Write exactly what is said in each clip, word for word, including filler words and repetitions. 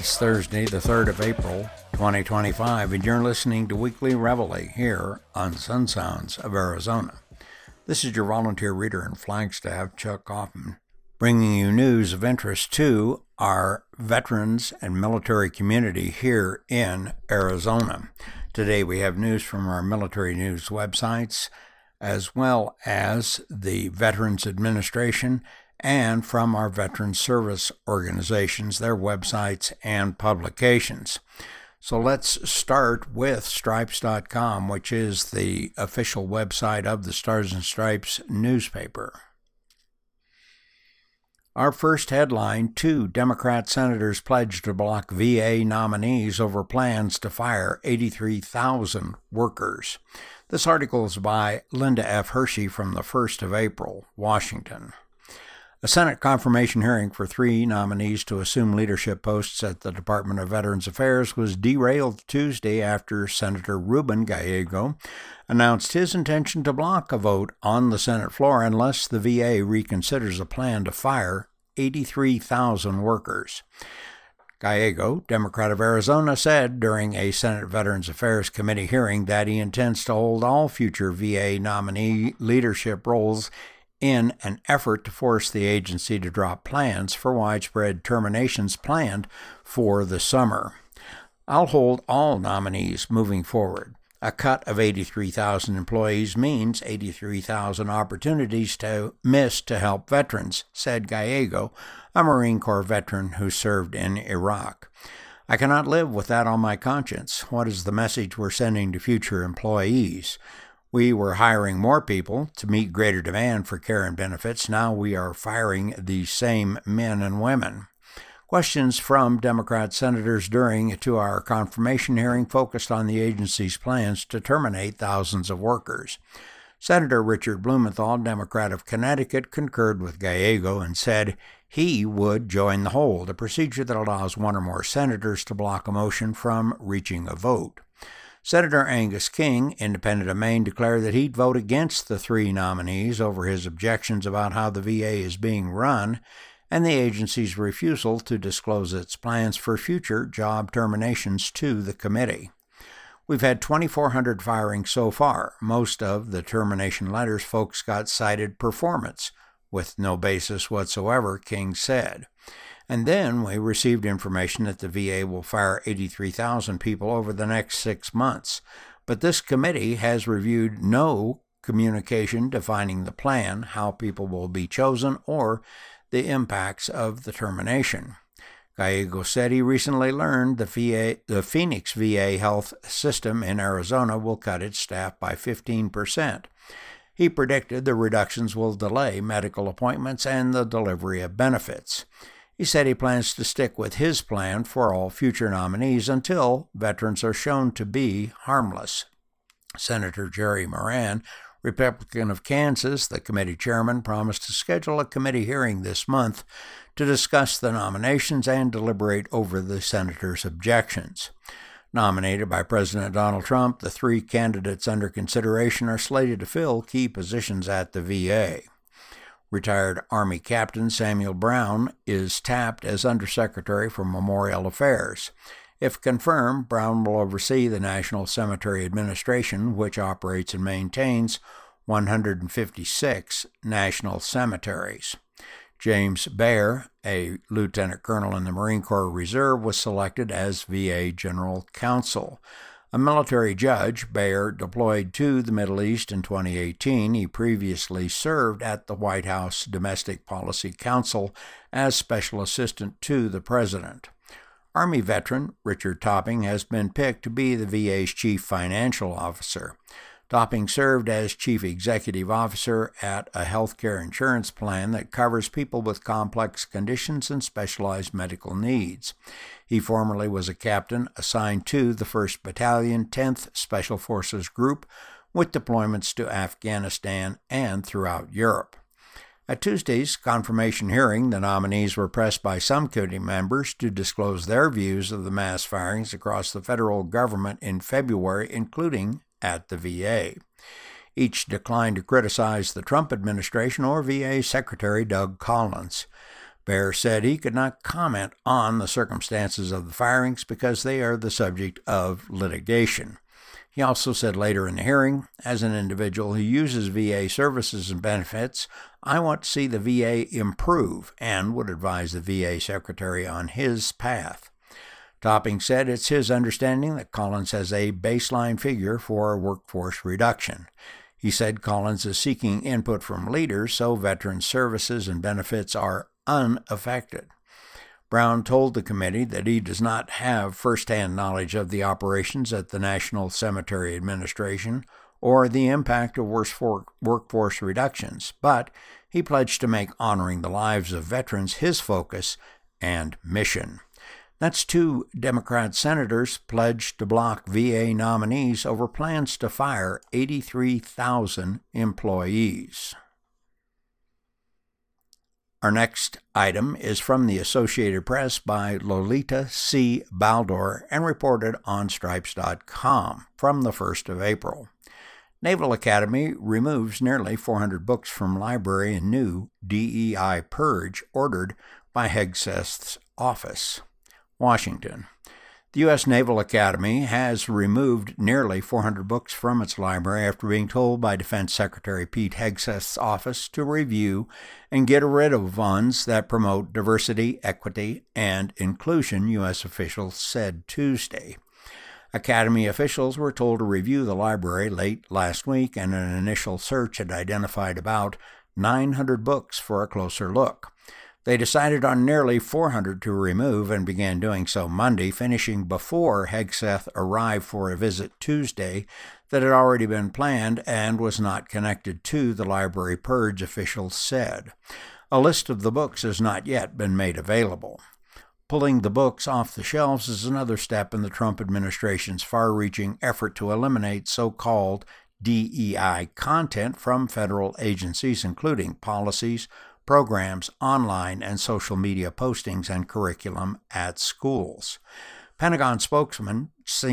It's Thursday, the third of April, twenty twenty-five, and you're listening to Weekly Reveille here on Sun Sounds of Arizona. This is your volunteer reader in Flagstaff, Chuck Kaufman, bringing you news of interest to our veterans and military community here in Arizona. Today we have news from our military news websites, as well as the Veterans Administration, and from our veteran service organizations, their websites and publications. So let's start with Stripes dot com, which is the official website of the Stars and Stripes newspaper. Our first headline, two Democrat senators pledged to block V A nominees over plans to fire eighty-three thousand workers. This article is by Linda F. Hershey from the first of April, Washington. A Senate confirmation hearing for three nominees to assume leadership posts at the Department of Veterans Affairs was derailed Tuesday after Senator Ruben Gallego announced his intention to block a vote on the Senate floor unless the V A reconsiders a plan to fire eighty-three thousand workers. Gallego, Democrat of Arizona, said during a Senate Veterans Affairs Committee hearing that he intends to hold all future V A nominee leadership roles in an effort to force the agency to drop plans for widespread terminations planned for the summer. I'll hold all nominees moving forward. A cut of eighty-three thousand employees means eighty-three thousand opportunities to miss to help veterans, said Gallego, a Marine Corps veteran who served in Iraq. I cannot live with that on my conscience. What is the message we're sending to future employees? We were hiring more people to meet greater demand for care and benefits. Now we are firing these same men and women. Questions from Democrat senators during a two-hour confirmation hearing focused on the agency's plans to terminate thousands of workers. Senator Richard Blumenthal, Democrat of Connecticut, concurred with Gallego and said he would join the hold, a procedure that allows one or more senators to block a motion from reaching a vote. Senator Angus King, independent of Maine, declared that he'd vote against the three nominees over his objections about how the V A is being run and the agency's refusal to disclose its plans for future job terminations to the committee. We've had twenty-four hundred firings so far. Most of the termination letters folks got cited performance, with no basis whatsoever, King said. And then we received information that the V A will fire eighty-three thousand people over the next six months. But this committee has reviewed no communication defining the plan, how people will be chosen, or the impacts of the termination. Gallego said he recently learned the, V A, the Phoenix V A health system in Arizona will cut its staff by fifteen percent. He predicted the reductions will delay medical appointments and the delivery of benefits. He said he plans to stick with his plan for all future nominees until veterans are shown to be harmless. Senator Jerry Moran, Republican of Kansas, the committee chairman, promised to schedule a committee hearing this month to discuss the nominations and deliberate over the senator's objections. Nominated by President Donald Trump, the three candidates under consideration are slated to fill key positions at the V A. Retired Army Captain Samuel Brown is tapped as Undersecretary for Memorial Affairs. If confirmed, Brown will oversee the National Cemetery Administration, which operates and maintains one hundred fifty-six national cemeteries. James Baer, a lieutenant colonel in the Marine Corps Reserve, was selected as V A General Counsel. A military judge, Baer deployed to the Middle East in twenty eighteen. He previously served at the White House Domestic Policy Council as special assistant to the president. Army veteran Richard Topping has been picked to be the V A's chief financial officer. Topping served as chief executive officer at a health care insurance plan that covers people with complex conditions and specialized medical needs. He formerly was a captain assigned to the first Battalion, tenth Special Forces Group, with deployments to Afghanistan and throughout Europe. At Tuesday's confirmation hearing, the nominees were pressed by some committee members to disclose their views of the mass firings across the federal government in February, including at the V A. Each declined to criticize the Trump administration or V A Secretary Doug Collins. Baer said he could not comment on the circumstances of the firings because they are the subject of litigation. He also said later in the hearing, as an individual who uses V A services and benefits, I want to see the V A improve and would advise the V A secretary on his path. Topping said it's his understanding that Collins has a baseline figure for workforce reduction. He said Collins is seeking input from leaders so veterans' services and benefits are unaffected. Brown told the committee that he does not have firsthand knowledge of the operations at the National Cemetery Administration or the impact of workforce reductions, but he pledged to make honoring the lives of veterans his focus and mission. That's two Democrat senators pledged to block V A nominees over plans to fire eighty-three thousand employees. Our next item is from the Associated Press by Lolita C. Baldor and reported on Stripes dot com from the first of April. Naval Academy removes nearly four hundred books from library in new D E I purge ordered by Hegseth's office. Washington. The U S Naval Academy has removed nearly four hundred books from its library after being told by Defense Secretary Pete Hegseth's office to review and get rid of ones that promote diversity, equity, and inclusion, U S officials said Tuesday. Academy officials were told to review the library late last week, and an initial search had identified about nine hundred books for a closer look. They decided on nearly four hundred to remove and began doing so Monday, finishing before Hegseth arrived for a visit Tuesday that had already been planned and was not connected to the library purge, officials said. A list of the books has not yet been made available. Pulling the books off the shelves is another step in the Trump administration's far-reaching effort to eliminate so-called D E I content from federal agencies, including policies, programs, online and social media postings, and curriculum at schools. Pentagon spokesman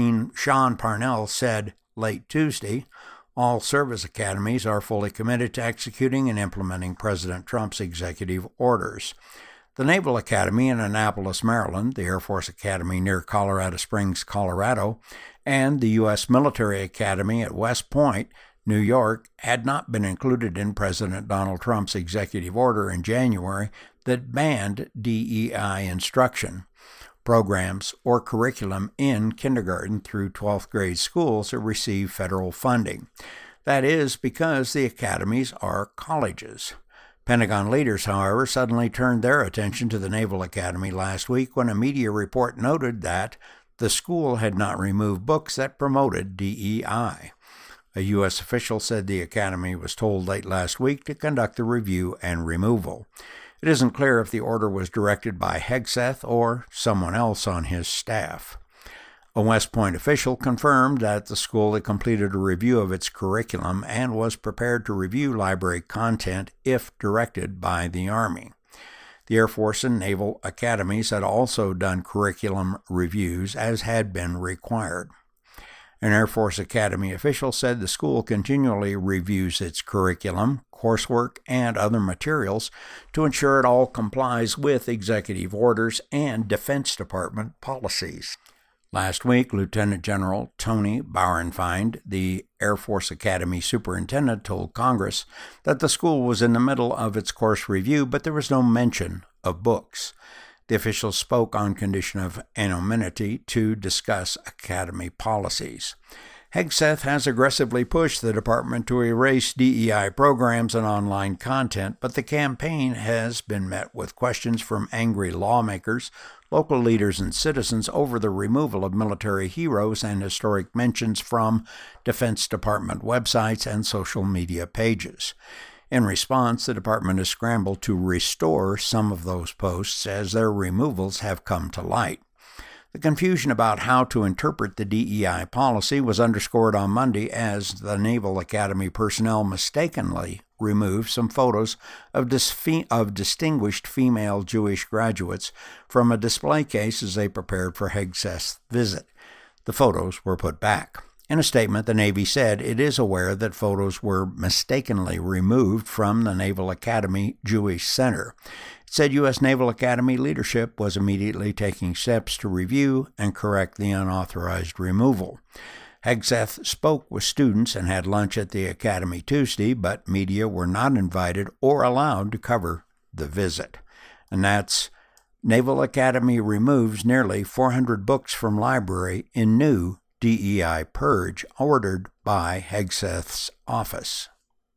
Sean Parnell said late Tuesday, all service academies are fully committed to executing and implementing President Trump's executive orders. The Naval Academy in Annapolis, Maryland, the Air Force Academy near Colorado Springs, Colorado, and the U S Military Academy at West Point, New York, had not been included in President Donald Trump's executive order in January that banned D E I instruction, programs, or curriculum in kindergarten through twelfth grade schools that receive federal funding. That is because the academies are colleges. Pentagon leaders, however, suddenly turned their attention to the Naval Academy last week when a media report noted that the school had not removed books that promoted D E I. A U S official said the Academy was told late last week to conduct the review and removal. It isn't clear if the order was directed by Hegseth or someone else on his staff. A West Point official confirmed that the school had completed a review of its curriculum and was prepared to review library content if directed by the Army. The Air Force and Naval Academies had also done curriculum reviews, as had been required. An Air Force Academy official said the school continually reviews its curriculum, coursework, and other materials to ensure it all complies with executive orders and Defense Department policies. Last week, Lieutenant General Tony Bauernfeind, the Air Force Academy superintendent, told Congress that the school was in the middle of its course review, but there was no mention of books. The official spoke on condition of anonymity to discuss Academy policies. Hegseth has aggressively pushed the department to erase D E I programs and online content, but the campaign has been met with questions from angry lawmakers, local leaders, and citizens over the removal of military heroes and historic mentions from Defense Department websites and social media pages. In response, the department has scrambled to restore some of those posts as their removals have come to light. The confusion about how to interpret the D E I policy was underscored on Monday as the Naval Academy personnel mistakenly removed some photos of, dis- of distinguished female Jewish graduates from a display case as they prepared for Hegseth's visit. The photos were put back. In a statement, the Navy said it is aware that photos were mistakenly removed from the Naval Academy Jewish Center. It said U S Naval Academy leadership was immediately taking steps to review and correct the unauthorized removal. Hegseth spoke with students and had lunch at the Academy Tuesday, but media were not invited or allowed to cover the visit. And that's Naval Academy removes nearly four hundred books from library in new D E I purge ordered by Hegseth's office.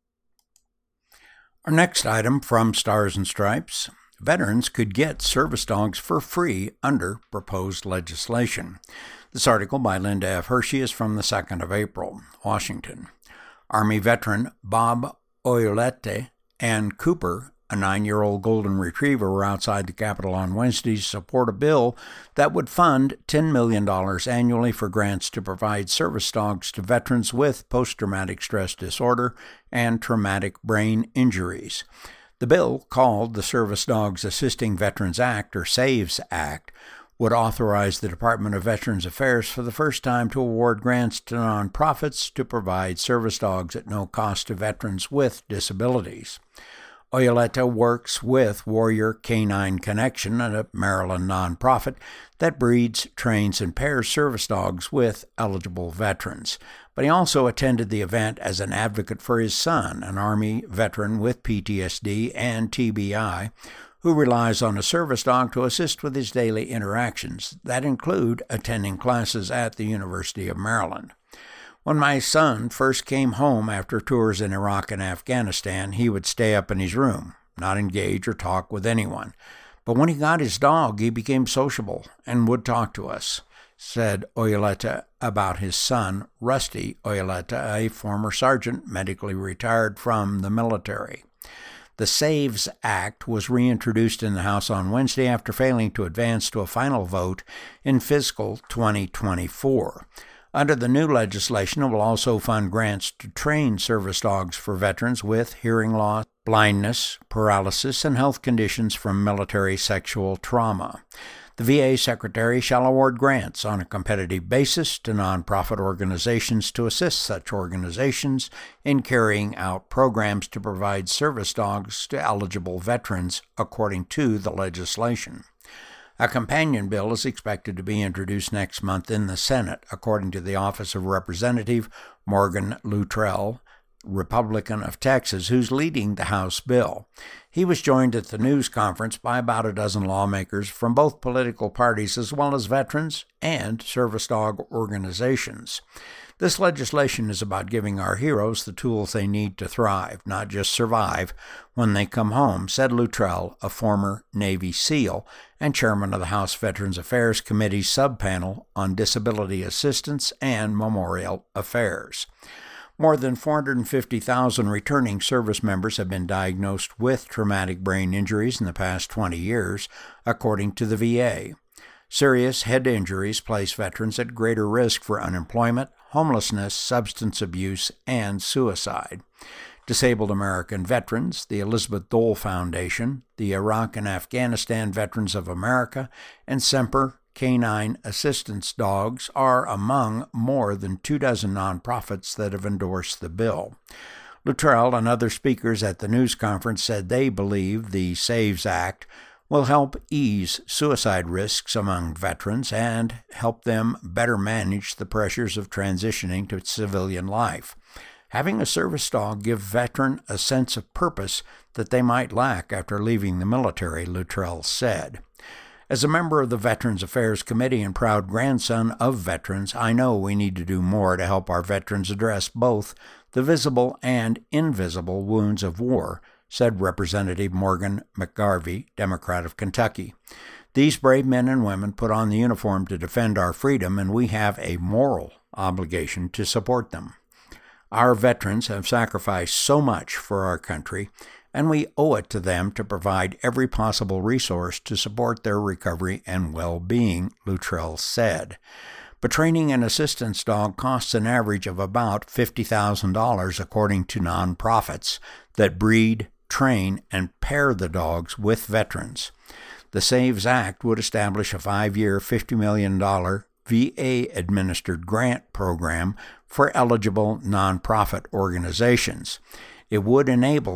Our next item from Stars and Stripes. Veterans could get service dogs for free under proposed legislation. This article by Linda F. Hershey is from the second of April, Washington. Army veteran Bob Oyolete and Cooper, a nine-year-old golden retriever, were outside the Capitol on Wednesday to support a bill that would fund ten million dollars annually for grants to provide service dogs to veterans with post-traumatic stress disorder and traumatic brain injuries. The bill, called the Service Dogs Assisting Veterans Act, or SAVES Act, would authorize the Department of Veterans Affairs for the first time to award grants to nonprofits to provide service dogs at no cost to veterans with disabilities. Oyoleta works with Warrior Canine Connection, a Maryland nonprofit that breeds, trains, and pairs service dogs with eligible veterans. But he also attended the event as an advocate for his son, an Army veteran with P T S D and T B I, who relies on a service dog to assist with his daily interactions that include attending classes at the University of Maryland. When my son first came home after tours in Iraq and Afghanistan, he would stay up in his room, not engage or talk with anyone. But when he got his dog, he became sociable and would talk to us, said Oyoleta about his son, Rusty Oyoleta, a former sergeant medically retired from the military. The SAVES Act was reintroduced in the House on Wednesday after failing to advance to a final vote in fiscal twenty twenty-four. Under the new legislation, it will also fund grants to train service dogs for veterans with hearing loss, blindness, paralysis, and health conditions from military sexual trauma. The V A Secretary shall award grants on a competitive basis to nonprofit organizations to assist such organizations in carrying out programs to provide service dogs to eligible veterans, according to the legislation. A companion bill is expected to be introduced next month in the Senate, according to the Office of Representative Morgan Luttrell, Republican of Texas, who's leading the House bill. He was joined at the news conference by about a dozen lawmakers from both political parties, as well as veterans and service dog organizations. This legislation is about giving our heroes the tools they need to thrive, not just survive, when they come home, said Luttrell, a former Navy SEAL and chairman of the House Veterans Affairs Committee's subpanel on disability assistance and memorial affairs. More than four hundred fifty thousand returning service members have been diagnosed with traumatic brain injuries in the past twenty years, according to the V A. Serious head injuries place veterans at greater risk for unemployment, homelessness, substance abuse, and suicide. Disabled American Veterans, the Elizabeth Dole Foundation, the Iraq and Afghanistan Veterans of America, and Semper Canine Assistance Dogs are among more than two dozen nonprofits that have endorsed the bill. Luttrell and other speakers at the news conference said they believe the SAVES Act will help ease suicide risks among veterans and help them better manage the pressures of transitioning to civilian life. Having a service dog gives veteran a sense of purpose that they might lack after leaving the military, Luttrell said. As a member of the Veterans Affairs Committee and proud grandson of veterans, I know we need to do more to help our veterans address both the visible and invisible wounds of war, said Representative Morgan McGarvey, Democrat of Kentucky. These brave men and women put on the uniform to defend our freedom, and we have a moral obligation to support them. Our veterans have sacrificed so much for our country, and we owe it to them to provide every possible resource to support their recovery and well-being, Luttrell said. But training an assistance dog costs an average of about fifty thousand dollars, according to nonprofits that breed, train, and pair the dogs with veterans. The SAVES Act would establish a five-year, fifty million dollars V A-administered grant program for eligible nonprofit organizations. It would enable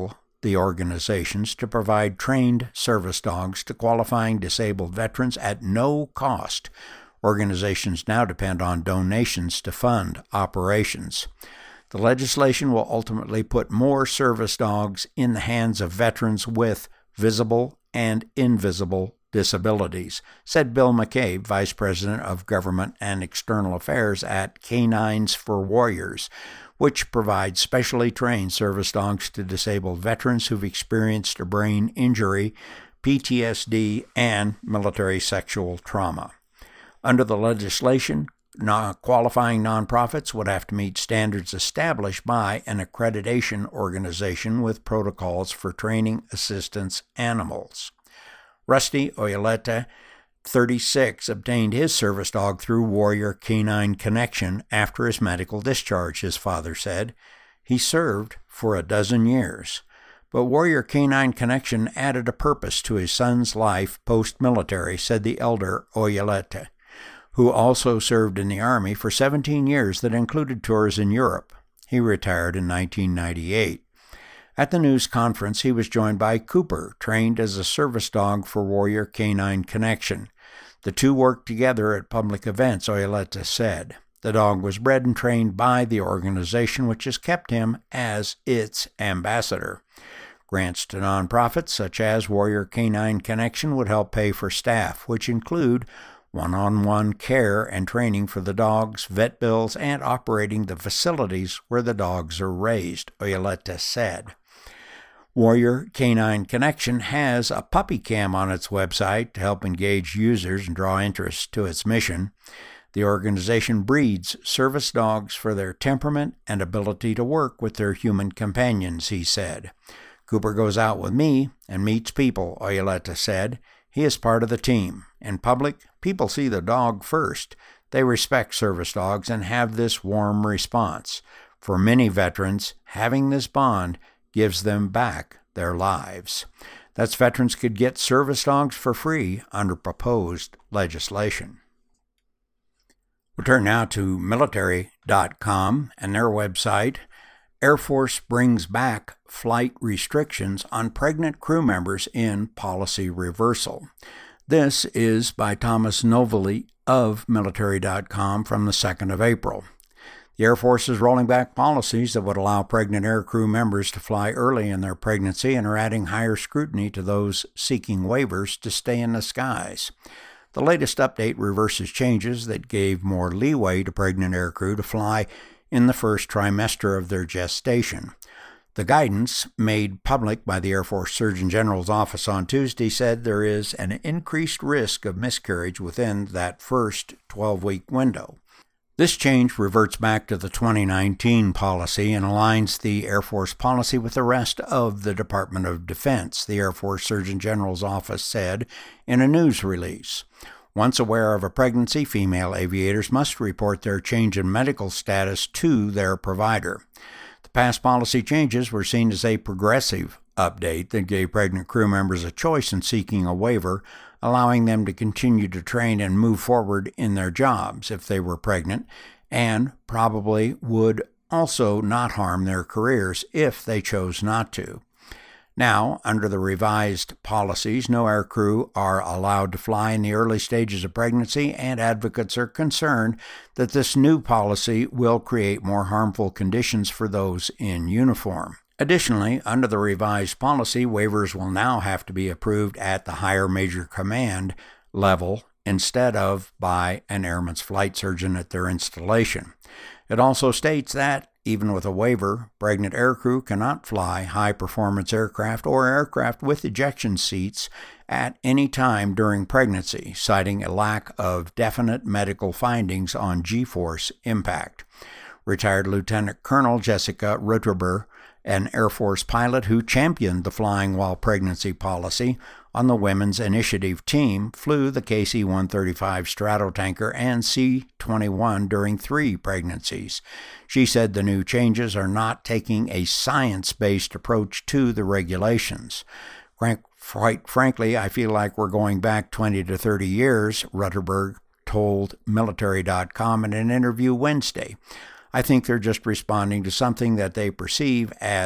the organizations to provide trained service dogs to qualifying disabled veterans at no cost. Organizations now depend on donations to fund operations. The legislation will ultimately put more service dogs in the hands of veterans with visible and invisible disabilities, said Bill McCabe, Vice President of Government and External Affairs at Canines for Warriors, which provides specially trained service dogs to disabled veterans who've experienced a brain injury, P T S D, and military sexual trauma. Under the legislation, qualifying nonprofits would have to meet standards established by an accreditation organization with protocols for training assistance animals. Rusty Oyeleta, thirty-six, obtained his service dog through Warrior Canine Connection after his medical discharge, his father said. He served for a dozen years. But Warrior Canine Connection added a purpose to his son's life post-military, said the elder Oyeleta, who also served in the Army for seventeen years that included tours in Europe. He retired in nineteen ninety-eight. At the news conference, he was joined by Cooper, trained as a service dog for Warrior Canine Connection. The two worked together at public events, Oyeleta said. The dog was bred and trained by the organization, which has kept him as its ambassador. Grants to nonprofits such as Warrior Canine Connection would help pay for staff, which include one-on-one care and training for the dogs, vet bills, and operating the facilities where the dogs are raised, Oyeleta said. Warrior Canine Connection has a puppy cam on its website to help engage users and draw interest to its mission. The organization breeds service dogs for their temperament and ability to work with their human companions, he said. Cooper goes out with me and meets people, Oyeleta said. He is part of the team. In public, people see the dog first. They respect service dogs and have this warm response. For many veterans, having this bond gives them back their lives. That's veterans could get service dogs for free under proposed legislation. We'll turn now to military dot com and their website. Air Force brings back flight restrictions on pregnant crew members in policy reversal. This is by Thomas Novely of military dot com from the second of April. The Air Force is rolling back policies that would allow pregnant air crew members to fly early in their pregnancy and are adding higher scrutiny to those seeking waivers to stay in the skies. The latest update reverses changes that gave more leeway to pregnant air crew to fly in the first trimester of their gestation. The guidance, made public by the Air Force Surgeon General's office on Tuesday, said there is an increased risk of miscarriage within that first twelve-week window. This change reverts back to the twenty nineteen policy and aligns the Air Force policy with the rest of the Department of Defense, the Air Force Surgeon General's office said in a news release. Once aware of a pregnancy, female aviators must report their change in medical status to their provider. The past policy changes were seen as a progressive update that gave pregnant crew members a choice in seeking a waiver, allowing them to continue to train and move forward in their jobs if they were pregnant, and probably would also not harm their careers if they chose not to. Now, under the revised policies, no air crew are allowed to fly in the early stages of pregnancy, and advocates are concerned that this new policy will create more harmful conditions for those in uniform. Additionally, under the revised policy, waivers will now have to be approved at the higher major command level instead of by an airman's flight surgeon at their installation. It also states that, even with a waiver, pregnant aircrew cannot fly high-performance aircraft or aircraft with ejection seats at any time during pregnancy, citing a lack of definite medical findings on G-force impact. Retired Lieutenant Colonel Jessica Rutherber, an Air Force pilot who championed the flying while pregnancy policy on the Women's Initiative team, flew the K C one thirty-five Stratotanker and C twenty-one during three pregnancies. She said the new changes are not taking a science-based approach to the regulations. Quite frankly, I feel like we're going back twenty to thirty years, Rutherberg told military dot com in an interview Wednesday. I think they're just responding to something that they perceive as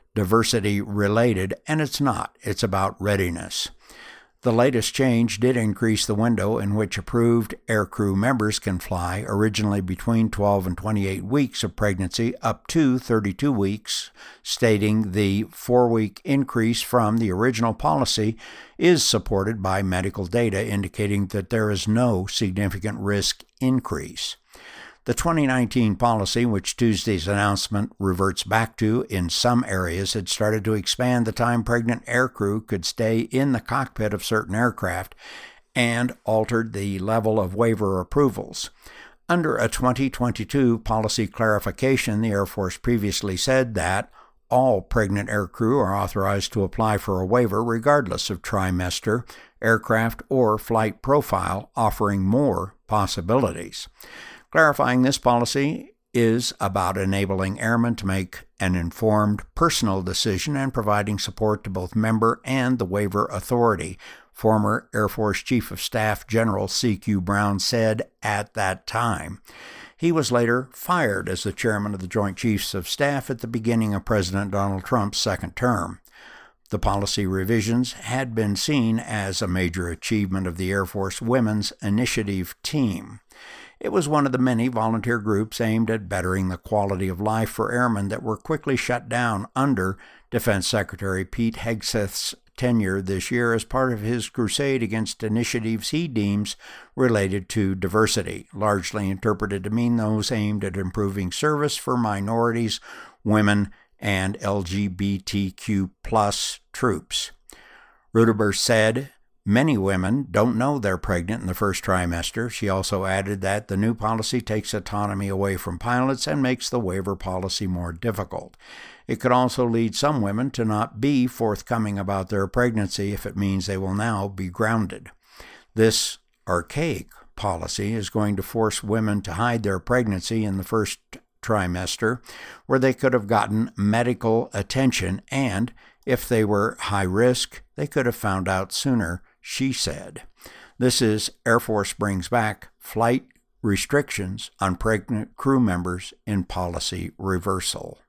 diversity related, and it's not. It's about readiness. The latest change did increase the window in which approved aircrew members can fly, originally between twelve and twenty-eight weeks of pregnancy, up to thirty-two weeks, stating the four-week increase from the original policy is supported by medical data indicating that there is no significant risk increase. The twenty nineteen policy, which Tuesday's announcement reverts back to in some areas, had started to expand the time pregnant aircrew could stay in the cockpit of certain aircraft and altered the level of waiver approvals. Under a twenty twenty-two policy clarification, the Air Force previously said that all pregnant aircrew are authorized to apply for a waiver regardless of trimester, aircraft, or flight profile, offering more possibilities. Clarifying this policy is about enabling airmen to make an informed personal decision and providing support to both member and the waiver authority, former Air Force Chief of Staff General C Q Brown said at that time. He was later fired as the chairman of the Joint Chiefs of Staff at the beginning of President Donald Trump's second term. The policy revisions had been seen as a major achievement of the Air Force Women's Initiative team. It was one of the many volunteer groups aimed at bettering the quality of life for airmen that were quickly shut down under Defense Secretary Pete Hegseth's tenure this year as part of his crusade against initiatives he deems related to diversity, largely interpreted to mean those aimed at improving service for minorities, women, and L G B T Q plus troops. Rudeber said, "Many women don't know they're pregnant in the first trimester." She also added that the new policy takes autonomy away from pilots and makes the waiver policy more difficult. It could also lead some women to not be forthcoming about their pregnancy if it means they will now be grounded. This archaic policy is going to force women to hide their pregnancy in the first trimester, where they could have gotten medical attention, and if they were high risk, they could have found out sooner, she said. This is Air Force brings back flight restrictions on pregnant crew members in policy reversal.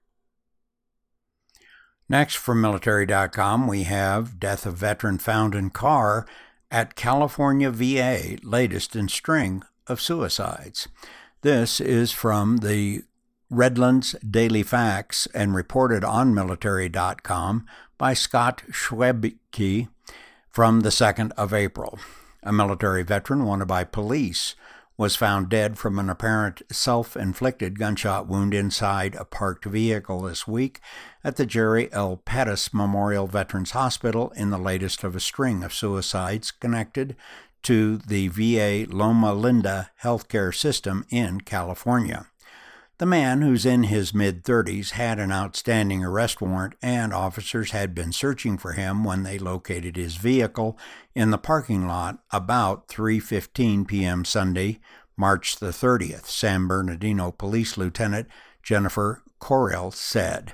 Next, from military dot com, we have death of veteran found in car at California V A, latest in string of suicides. This is from the Redlands Daily Facts and reported on military dot com by Scott Schwebke from the second of April. A military veteran wanted by police was found dead from an apparent self-inflicted gunshot wound inside a parked vehicle this week at the Jerry L. Pettis Memorial Veterans Hospital in the latest of a string of suicides connected to the V A Loma Linda healthcare system in California. The man, who's in his mid-thirties, had an outstanding arrest warrant, and officers had been searching for him when they located his vehicle in the parking lot about three fifteen p.m. Sunday, March the thirtieth, San Bernardino Police Lieutenant Jennifer Correll said.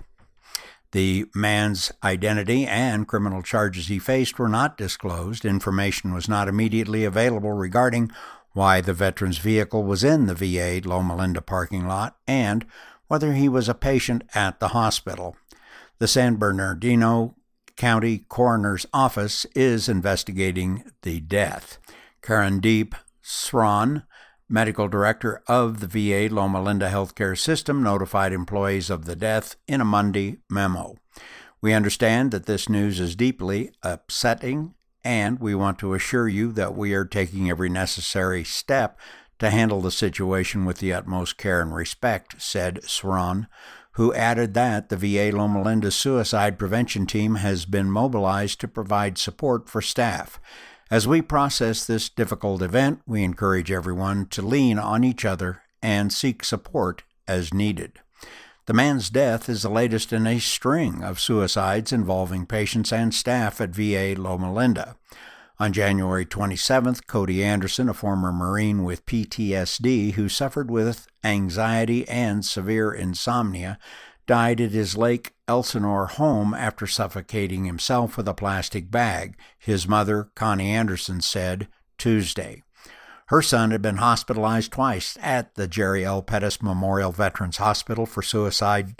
The man's identity and criminal charges he faced were not disclosed. Information was not immediately available regarding why the veteran's vehicle was in the V A Loma Linda parking lot, and whether he was a patient at the hospital. The San Bernardino County Coroner's Office is investigating the death. Karandeep Sran, medical director of the V A Loma Linda healthcare system, notified employees of the death in a Monday memo. "We understand that this news is deeply upsetting, and we want to assure you that we are taking every necessary step to handle the situation with the utmost care and respect," said Swan, who added that the V A Loma Linda suicide prevention team has been mobilized to provide support for staff. "As we process this difficult event, we encourage everyone to lean on each other and seek support as needed." The man's death is the latest in a string of suicides involving patients and staff at V A Loma Linda. On January twenty-seventh, Cody Anderson, a former Marine with P T S D who suffered with anxiety and severe insomnia, died at his Lake Elsinore home after suffocating himself with a plastic bag, his mother, Connie Anderson, said Tuesday. Her son had been hospitalized twice at the Jerry L. Pettis Memorial Veterans Hospital for suicide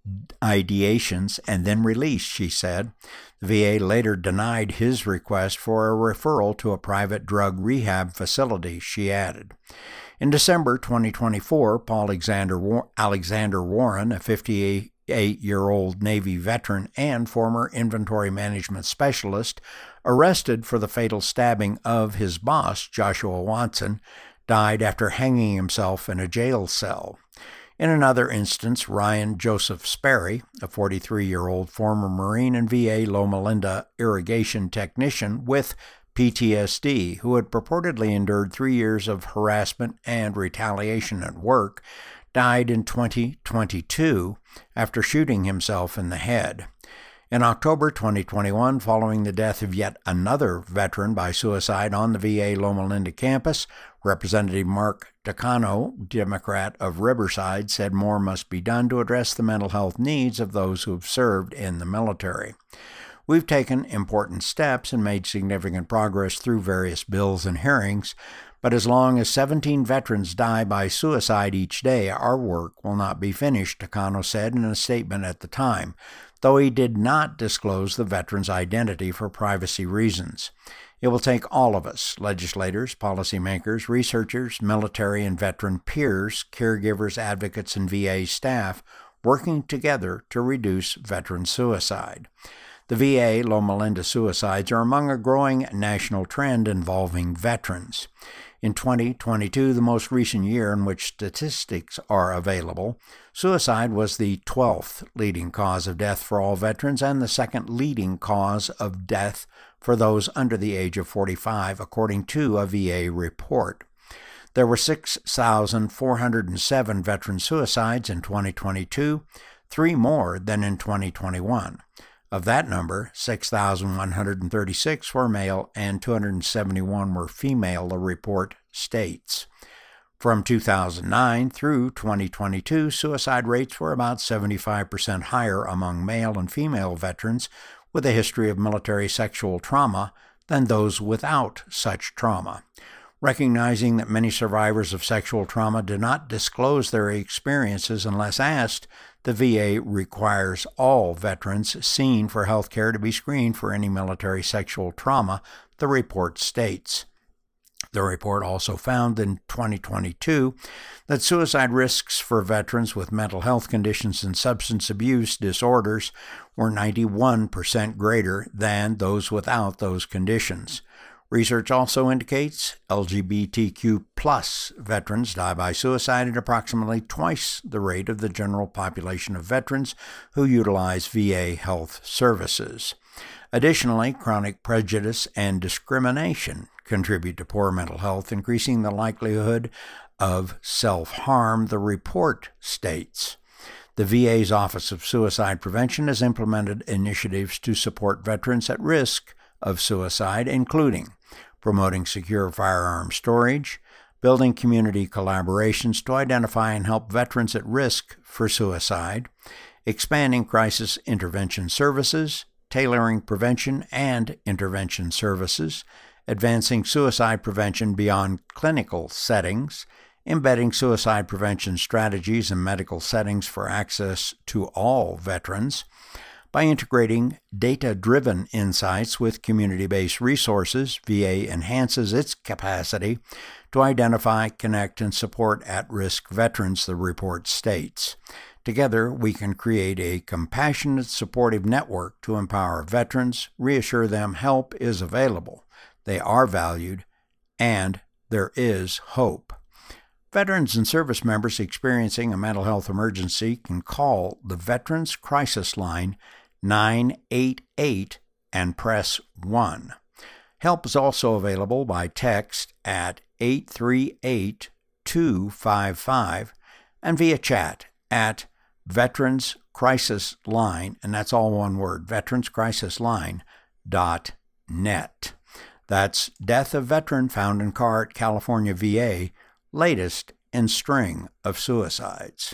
ideations and then released, she said. The V A later denied his request for a referral to a private drug rehab facility, she added. In December twenty twenty-four, Paul Alexander, War- Alexander Warren, a fifty-eight-year-old Navy veteran and former inventory management specialist, arrested for the fatal stabbing of his boss, Joshua Watson, died after hanging himself in a jail cell. In another instance, Ryan Joseph Sperry, a forty-three-year-old former Marine and V A Loma Linda irrigation technician with P T S D, who had purportedly endured three years of harassment and retaliation at work, died in twenty twenty-two after shooting himself in the head. In October twenty twenty-one, following the death of yet another veteran by suicide on the V A Loma Linda campus, Representative Mark Takano, Democrat of Riverside, said more must be done to address the mental health needs of those who have served in the military. We've taken important steps and made significant progress through various bills and hearings, but as long as seventeen veterans die by suicide each day, our work will not be finished, Takano said in a statement at the time, though he did not disclose the veteran's identity for privacy reasons. It will take all of us, legislators, policymakers, researchers, military and veteran peers, caregivers, advocates, and V A staff, working together to reduce veteran suicide. The V A Loma Linda suicides are among a growing national trend involving veterans. In twenty twenty-two, the most recent year in which statistics are available, suicide was the twelfth leading cause of death for all veterans and the second leading cause of death for those under the age of forty-five, according to a V A report. There were six thousand four hundred seven veteran suicides in twenty twenty-two, three more than in twenty twenty-one. Of that number, six thousand one hundred thirty-six were male and two hundred seventy-one were female, the report states. From two thousand nine through twenty twenty-two, suicide rates were about seventy-five percent higher among male and female veterans with a history of military sexual trauma than those without such trauma. Recognizing that many survivors of sexual trauma do not disclose their experiences unless asked, the V A requires all veterans seen for health care to be screened for any military sexual trauma, the report states. The report also found in twenty twenty-two that suicide risks for veterans with mental health conditions and substance abuse disorders were ninety-one percent greater than those without those conditions. Research also indicates L G B T Q plus veterans die by suicide at approximately twice the rate of the general population of veterans who utilize V A health services. Additionally, chronic prejudice and discrimination contribute to poor mental health, increasing the likelihood of self-harm, the report states. The V A's Office of Suicide Prevention has implemented initiatives to support veterans at risk of suicide, including promoting secure firearm storage, building community collaborations to identify and help veterans at risk for suicide, expanding crisis intervention services, tailoring prevention and intervention services, advancing suicide prevention beyond clinical settings, embedding suicide prevention strategies in medical settings for access to all veterans. By integrating data-driven insights with community-based resources, V A enhances its capacity to identify, connect, and support at-risk veterans, the report states. Together, we can create a compassionate, supportive network to empower veterans, reassure them help is available, they are valued, and there is hope. Veterans and service members experiencing a mental health emergency can call the Veterans Crisis Line nine eight eight and press one. Help is also available by text at eight three eight two five five and via chat at Veterans Crisis Line, and that's all one word, veterans crisis line dot net. That's Death of Veteran found in car at California V A, latest in string of suicides.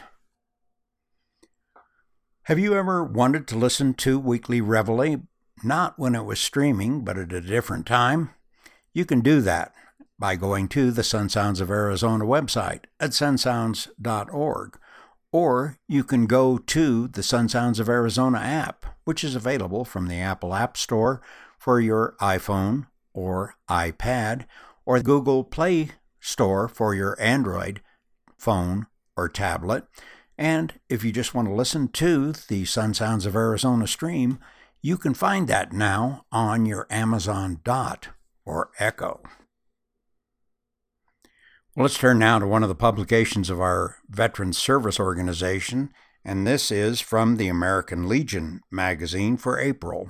Have you ever wanted to listen to Weekly Reveille, not when it was streaming, but at a different time? You can do that by going to the Sun Sounds of Arizona website at sun sounds dot org Or you can go to the Sun Sounds of Arizona app, which is available from the Apple App Store for your iPhone or iPad, or the Google Play Store for your Android phone or tablet. And if you just want to listen to the Sun Sounds of Arizona stream, you can find that now on your Amazon Dot or Echo. Well, let's turn now to one of the publications of our Veterans Service Organization, and this is from the American Legion magazine for April.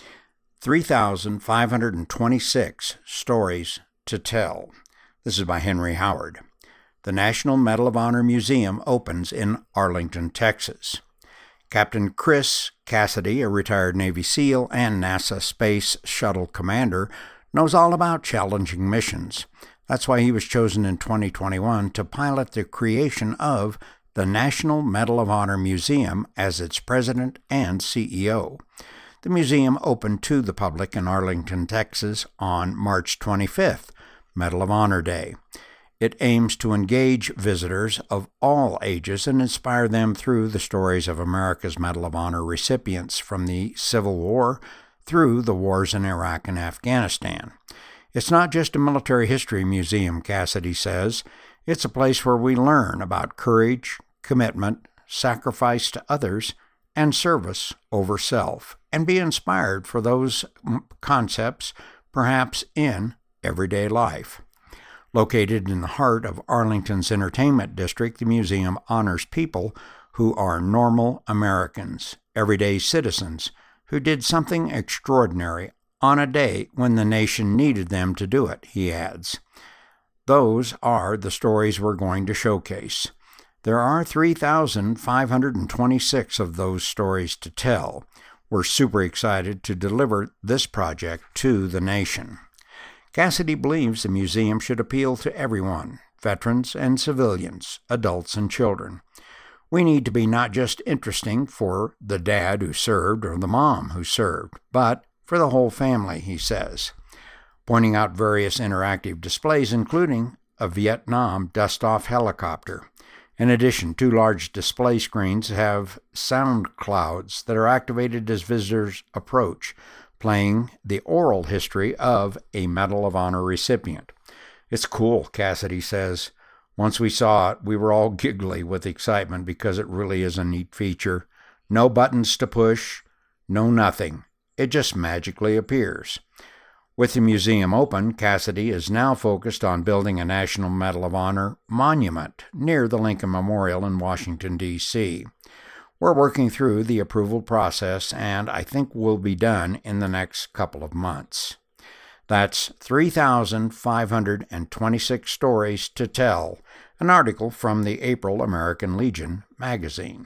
three thousand five hundred twenty-six Stories to Tell. This is by Henry Howard. The National Medal of Honor Museum opens in Arlington, Texas. Captain Chris Cassidy, a retired Navy SEAL and NASA Space Shuttle commander, knows all about challenging missions. That's why he was chosen in twenty twenty-one to pilot the creation of the National Medal of Honor Museum as its president and C E O. The museum opened to the public in Arlington, Texas on March twenty-fifth, Medal of Honor Day. It aims to engage visitors of all ages and inspire them through the stories of America's Medal of Honor recipients from the Civil War through the wars in Iraq and Afghanistan. It's not just a military history museum, Cassidy says. It's a place where we learn about courage, commitment, sacrifice to others, and service over self, and be inspired for those concepts, perhaps in everyday life. Located in the heart of Arlington's entertainment district, the museum honors people who are normal Americans, everyday citizens, who did something extraordinary on a day when the nation needed them to do it, he adds. Those are the stories we're going to showcase. There are three thousand five hundred twenty-six of those stories to tell. We're super excited to deliver this project to the nation. Cassidy believes the museum should appeal to everyone, veterans and civilians, adults and children. We need to be not just interesting for the dad who served or the mom who served, but for the whole family, he says, pointing out various interactive displays, including a Vietnam dust-off helicopter. In addition, two large display screens have sound clouds that are activated as visitors approach, playing the oral history of a Medal of Honor recipient. It's cool, Cassidy says. Once we saw it, we were all giggly with excitement because it really is a neat feature. No buttons to push, no nothing. It just magically appears. With the museum open, Cassidy is now focused on building a National Medal of Honor monument near the Lincoln Memorial in Washington, D C We're working through the approval process, and I think we'll be done in the next couple of months. That's three thousand five hundred twenty-six stories to tell, an article from the April American Legion magazine.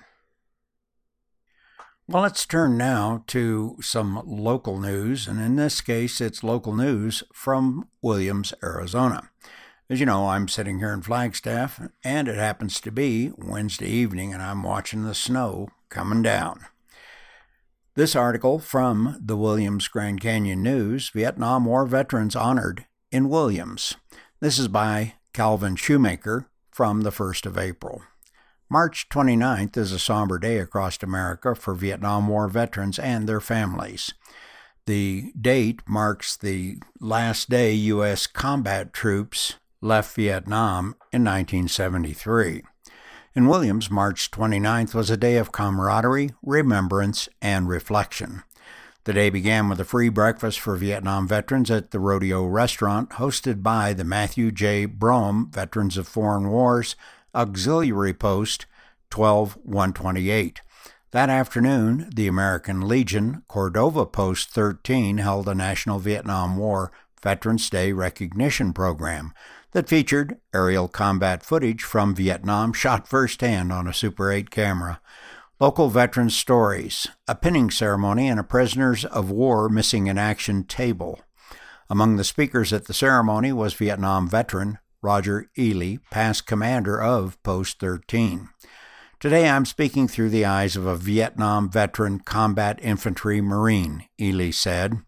Well, let's turn now to some local news, and in this case, it's local news from Williams, Arizona. As you know, I'm sitting here in Flagstaff, and it happens to be Wednesday evening, and I'm watching the snow coming down. This article from the Williams Grand Canyon News, Vietnam War Veterans Honored in Williams. This is by Calvin Shoemaker from the first of April. March twenty-ninth is a somber day across America for Vietnam War veterans and their families. The date marks the last day U S combat troops left Vietnam in nineteen seventy-three. In Williams, March twenty-ninth was a day of camaraderie, remembrance, and reflection. The day began with a free breakfast for Vietnam veterans at the Rodeo Restaurant, hosted by the Matthew J. Brougham Veterans of Foreign Wars Auxiliary Post twelve one twenty-eight. That afternoon, the American Legion Cordova Post thirteen held a National Vietnam War Veterans Day recognition program that featured aerial combat footage from Vietnam shot firsthand on a Super eight camera, local veterans' stories, a pinning ceremony, and a prisoners of war missing in action table. Among the speakers at the ceremony was Vietnam veteran Roger Ely, past commander of Post thirteen. Today I'm speaking through the eyes of a Vietnam veteran combat infantry Marine, Ely said.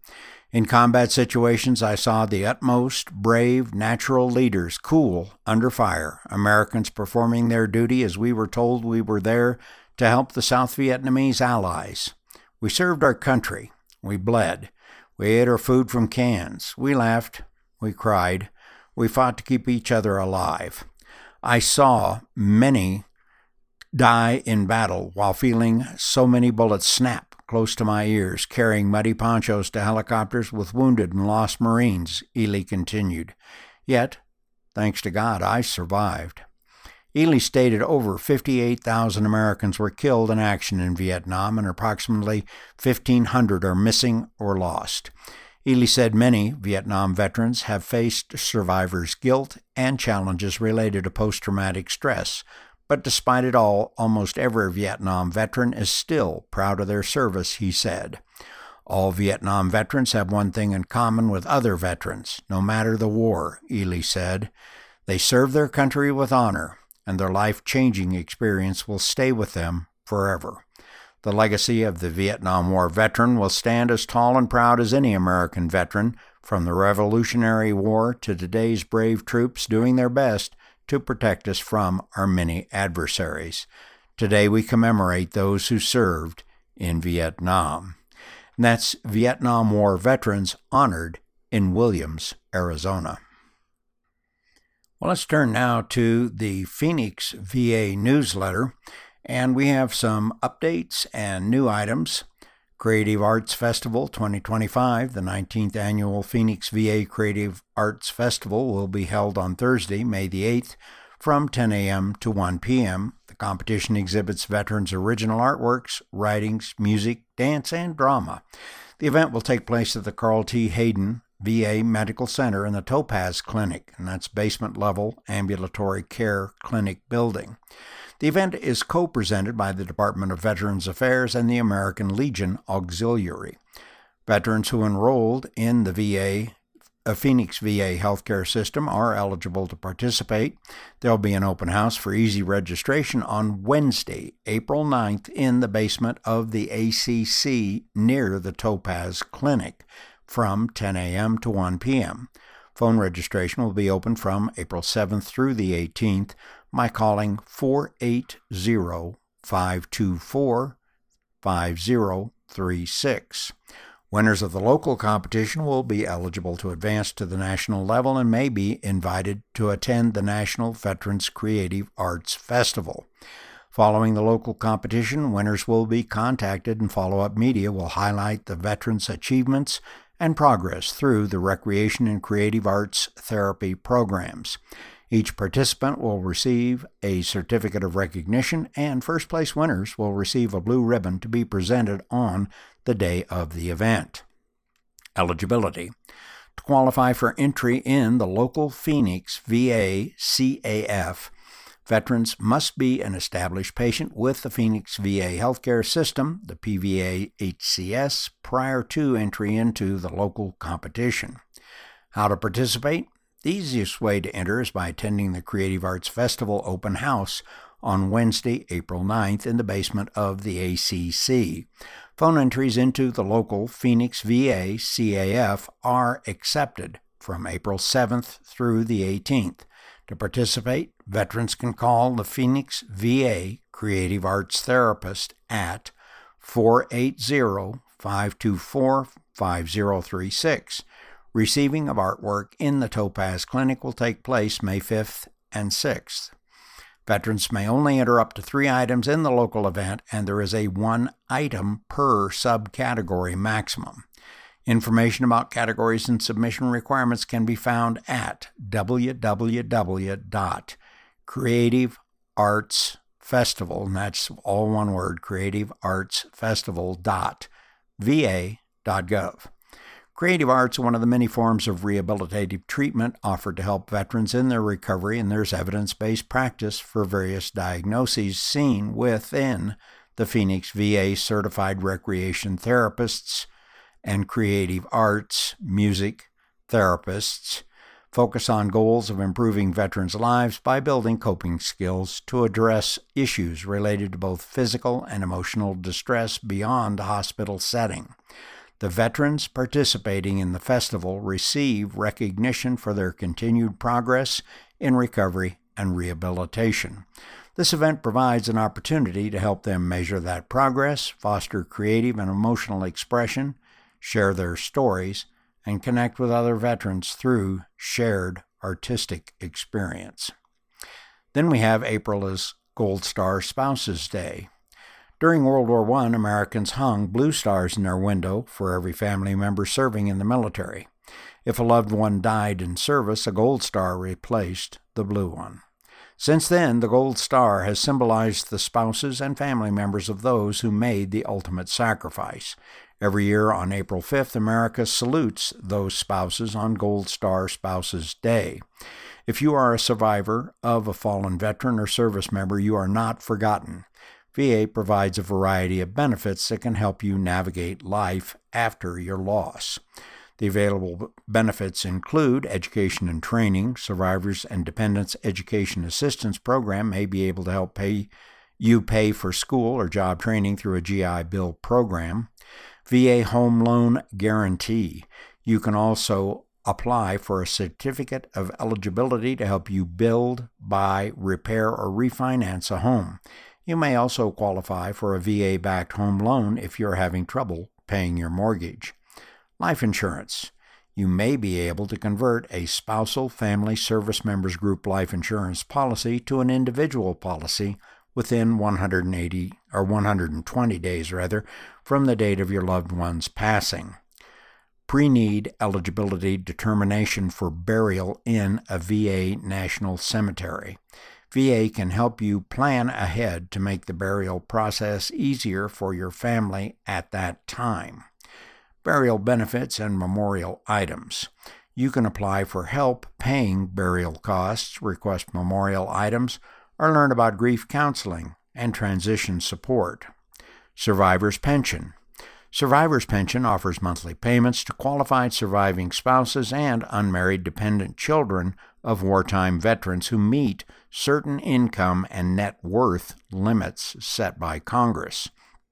In combat situations, I saw the utmost brave natural leaders cool under fire, Americans performing their duty as we were told we were there to help the South Vietnamese allies. We served our country. We bled. We ate our food from cans. We laughed. We cried. We fought to keep each other alive. I saw many die in battle while feeling so many bullets snap close to my ears, carrying muddy ponchos to helicopters with wounded and lost Marines, Ely continued. Yet, thanks to God, I survived. Ely stated over fifty-eight thousand Americans were killed in action in Vietnam and approximately fifteen hundred are missing or lost. Ely said many Vietnam veterans have faced survivors' guilt and challenges related to post-traumatic stress, but despite it all, almost every Vietnam veteran is still proud of their service, he said. All Vietnam veterans have one thing in common with other veterans, no matter the war, Ely said. They serve their country with honor, and their life-changing experience will stay with them forever. The legacy of the Vietnam War veteran will stand as tall and proud as any American veteran, from the Revolutionary War to today's brave troops doing their best to protect us from our many adversaries. Today we commemorate those who served in Vietnam. And that's Vietnam War veterans honored in Williams, Arizona. Well, let's turn now to the Phoenix V A newsletter, and we have some updates and new items. Creative Arts Festival twenty twenty-five, the nineteenth Annual Phoenix V A Creative Arts Festival, will be held on Thursday, May the eighth, from ten a.m. to one p.m. The competition exhibits veterans' original artworks, writings, music, dance, and drama. The event will take place at the Carl T. Hayden V A Medical Center in the Topaz Clinic, and that's basement-level ambulatory care clinic building. The event is co-presented by the Department of Veterans Affairs and the American Legion Auxiliary. Veterans who enrolled in the V A, a Phoenix V A healthcare system are eligible to participate. There will be an open house for easy registration on Wednesday, April ninth, in the basement of the A C C near the Topaz Clinic from ten a.m. to one p.m. Phone registration will be open from April seventh through the eighteenth by calling four eight zero, five two four, five zero three six. Winners of the local competition will be eligible to advance to the national level and may be invited to attend the National Veterans Creative Arts Festival. Following the local competition, winners will be contacted and follow-up media will highlight the veterans' achievements and progress through the recreation and creative arts therapy programs. Each participant will receive a certificate of recognition, and first-place winners will receive a blue ribbon to be presented on the day of the event. Eligibility. To qualify for entry in the local Phoenix V A C A F, veterans must be an established patient with the Phoenix V A healthcare system, the P V A H C S, prior to entry into the local competition. How to participate? The easiest way to enter is by attending the Creative Arts Festival open house on Wednesday, April ninth, in the basement of the A C C. Phone entries into the local Phoenix V A C A F are accepted from April seventh through the eighteenth. To participate, veterans can call the Phoenix V A Creative Arts Therapist at four eight zero, five two four, five zero three six. Receiving of artwork in the Topaz Clinic will take place May fifth and sixth. Veterans may only enter up to three items in the local event, and there is a one item per subcategory maximum. Information about categories and submission requirements can be found at w w w dot creative arts festival, and that's all one word, creative arts festival dot v a dot gov. Creative arts are one of the many forms of rehabilitative treatment offered to help veterans in their recovery, and there's evidence-based practice for various diagnoses seen within the Phoenix V A Certified Recreation Therapists and Creative Arts Music Therapists focus on goals of improving veterans' lives by building coping skills to address issues related to both physical and emotional distress beyond the hospital setting. The veterans participating in the festival receive recognition for their continued progress in recovery and rehabilitation. This event provides an opportunity to help them measure that progress, foster creative and emotional expression, share their stories, and connect with other veterans through shared artistic experience. Then we have April as Gold Star Spouses Day. During World War One, Americans hung blue stars in their window for every family member serving in the military. If a loved one died in service, a gold star replaced the blue one. Since then, the gold star has symbolized the spouses and family members of those who made the ultimate sacrifice. Every year on April fifth, America salutes those spouses on Gold Star Spouses Day. If you are a survivor of a fallen veteran or service member, you are not forgotten. V A provides a variety of benefits that can help you navigate life after your loss. The available benefits include education and training. Survivors and Dependents Education Assistance Program may be able to help pay you pay for school or job training through a G I Bill program. V A Home Loan Guarantee. You can also apply for a certificate of eligibility to help you build, buy, repair, or refinance a home. You may also qualify for a V A-backed home loan if you're having trouble paying your mortgage. Life insurance. You may be able to convert a spousal family service members group life insurance policy to an individual policy within one hundred eighty or one hundred twenty days rather from the date of your loved one's passing. Pre-need eligibility determination for burial in a V A national cemetery. V A can help you plan ahead to make the burial process easier for your family at that time. Burial benefits and memorial items. You can apply for help paying burial costs, request memorial items, or learn about grief counseling and transition support. Survivor's Pension. Survivor's Pension offers monthly payments to qualified surviving spouses and unmarried dependent children of wartime veterans who meet certain income and net worth limits set by Congress.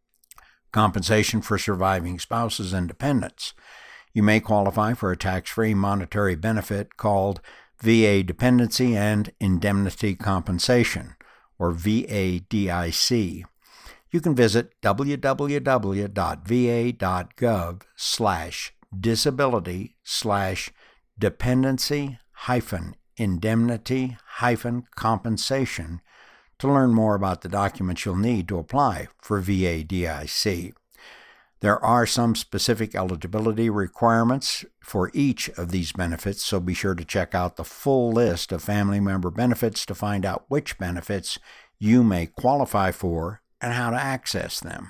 Compensation for surviving spouses and dependents. You may qualify for a tax-free monetary benefit called V A Dependency and Indemnity Compensation, or V A D I C. You can visit w w w dot v a dot gov slash disability slash dependency hyphen indemnity hyphen compensation to learn more about the documents you'll need to apply for V A D I C. There are some specific eligibility requirements for each of these benefits, so be sure to check out the full list of family member benefits to find out which benefits you may qualify for and how to access them.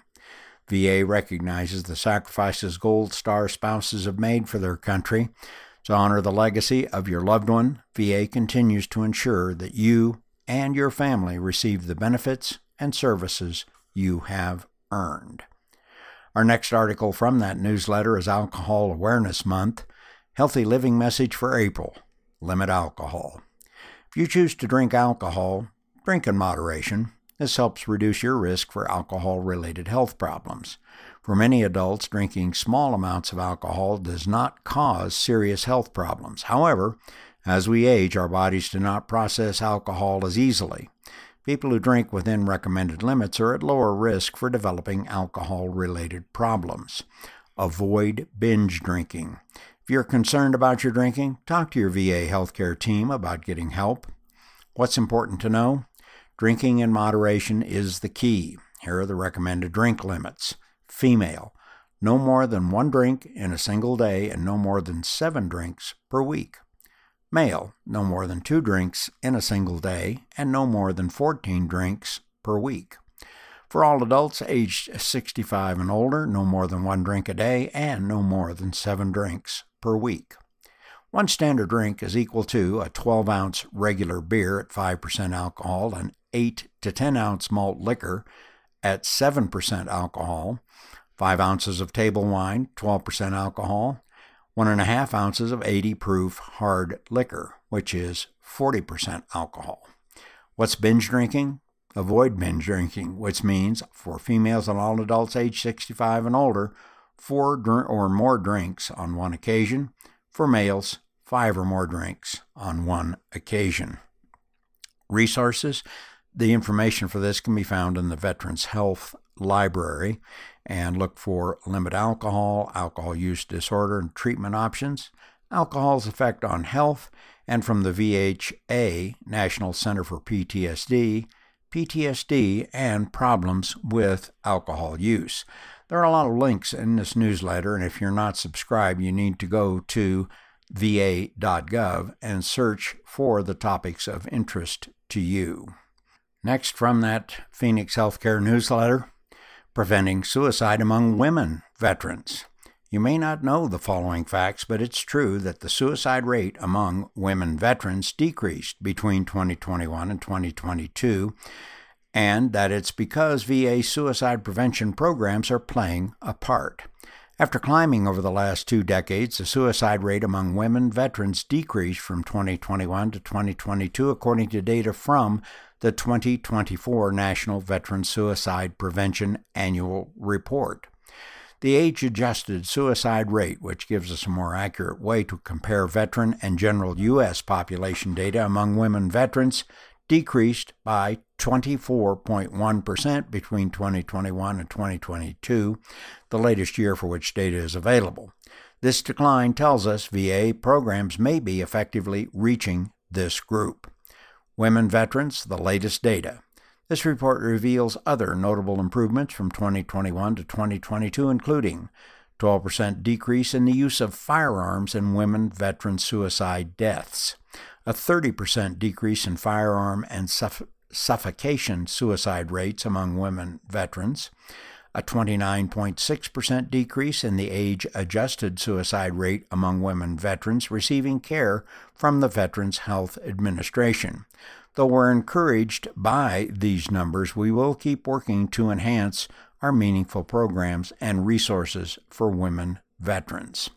V A recognizes the sacrifices Gold Star spouses have made for their country. To honor the legacy of your loved one, V A continues to ensure that you and your family receive the benefits and services you have earned. Our next article from that newsletter is Alcohol Awareness Month, Healthy Living Message for April, Limit Alcohol. If you choose to drink alcohol, drink in moderation. This helps reduce your risk for alcohol-related health problems. For many adults, drinking small amounts of alcohol does not cause serious health problems. However, as we age, our bodies do not process alcohol as easily. People who drink within recommended limits are at lower risk for developing alcohol-related problems. Avoid binge drinking. If you're concerned about your drinking, talk to your V A healthcare team about getting help. What's important to know? Drinking in moderation is the key. Here are the recommended drink limits. Female, no more than one drink in a single day and no more than seven drinks per week. Male, no more than two drinks in a single day and no more than fourteen drinks per week. For all adults aged sixty-five and older, no more than one drink a day and no more than seven drinks per week. One standard drink is equal to a twelve-ounce regular beer at five percent alcohol, an eight to ten-ounce malt liquor at seven percent alcohol, five ounces of table wine, twelve percent alcohol, one and a half ounces of eighty proof hard liquor, which is forty percent alcohol. What's binge drinking? Avoid binge drinking, which means for females and all adults age sixty-five and older, four dr- or more drinks on one occasion. For males, five or more drinks on one occasion. Resources. The information for this can be found in the Veterans Health Library, and look for limit alcohol, alcohol use disorder, and treatment options, alcohol's effect on health, and from the V H A, National Center for P T S D, P T S D, and problems with alcohol use. There are a lot of links in this newsletter, and if you're not subscribed, you need to go to v a dot gov and search for the topics of interest to you. Next, from that Phoenix Healthcare newsletter, preventing suicide among women veterans. You may not know the following facts, but it's true that the suicide rate among women veterans decreased between twenty twenty-one and twenty twenty-two, and that it's because V A suicide prevention programs are playing a part. After climbing over the last two decades, the suicide rate among women veterans decreased from twenty twenty-one to twenty twenty-two, according to data from the twenty twenty-four National Veteran Suicide Prevention Annual Report. The age-adjusted suicide rate, which gives us a more accurate way to compare veteran and general U S population data among women veterans, decreased by twenty-four point one percent between twenty twenty-one and twenty twenty-two, the latest year for which data is available. This decline tells us V A programs may be effectively reaching this group. Women veterans, the latest data. This report reveals other notable improvements from twenty twenty-one to twenty twenty-two, including twelve percent decrease in the use of firearms in women veteran suicide deaths, a thirty percent decrease in firearm and suff- suffocation suicide rates among women veterans, a twenty-nine point six percent decrease in the age-adjusted suicide rate among women veterans receiving care from the Veterans Health Administration. Though we're encouraged by these numbers, we will keep working to enhance our meaningful programs and resources for women veterans.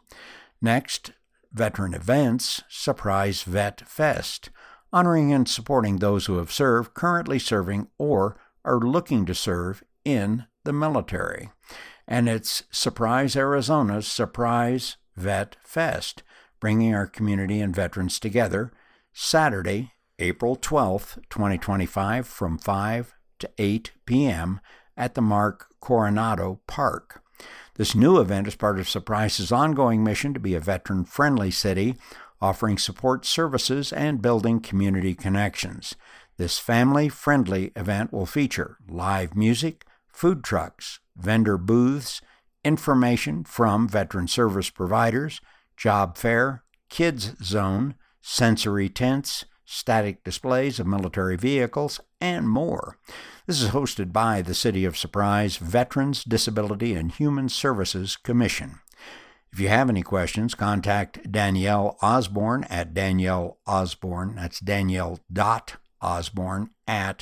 Next, veteran events, Surprise Vet Fest, honoring and supporting those who have served, currently serving, or are looking to serve in the military. And it's Surprise Arizona's Surprise Vet Fest, bringing our community and veterans together Saturday, April twelfth, twenty twenty-five, from five to eight p.m. at the Mark Coronado Park. This new event is part of Surprise's ongoing mission to be a veteran-friendly city, offering support services and building community connections. This family-friendly event will feature live music, food trucks, vendor booths, information from veteran service providers, job fair, kids zone, sensory tents, static displays of military vehicles, and more. This is hosted by the City of Surprise Veterans, Disability, and Human Services Commission. If you have any questions, contact Danielle Osborne at Danielle Osborne, that's Danielle dot Osborne at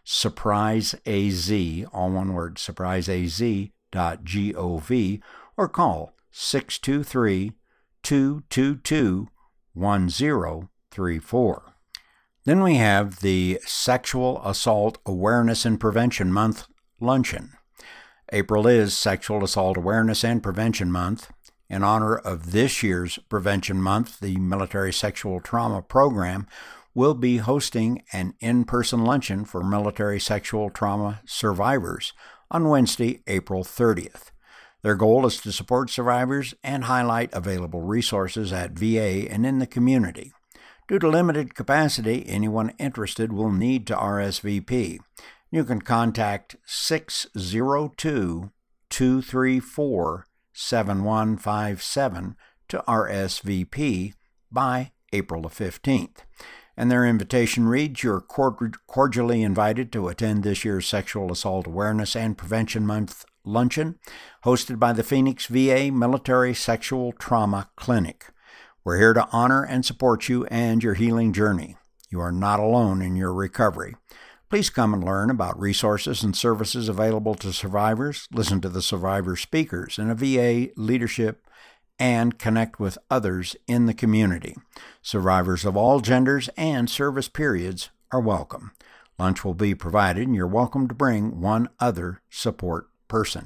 surpriseaz, all one word, surpriseaz dot gov, or call six two three, two two two, one zero three four. Then we have the Sexual Assault Awareness and Prevention Month Luncheon. April is Sexual Assault Awareness and Prevention Month. In honor of this year's Prevention Month, the Military Sexual Trauma Program will be hosting an in-person luncheon for military sexual trauma survivors on Wednesday, April thirtieth. Their goal is to support survivors and highlight available resources at V A and in the community. Due to limited capacity, anyone interested will need to R S V P. You can contact six zero two, two three four, seven one five seven to R S V P by April fifteenth. And their invitation reads, you're cordially invited to attend this year's Sexual Assault Awareness and Prevention Month Luncheon, hosted by the Phoenix V A Military Sexual Trauma Clinic. We're here to honor and support you and your healing journey. You are not alone in your recovery. Please come and learn about resources and services available to survivors, listen to the survivor speakers and a V A leadership, and connect with others in the community. Survivors of all genders and service periods are welcome. Lunch will be provided, and you're welcome to bring one other support person.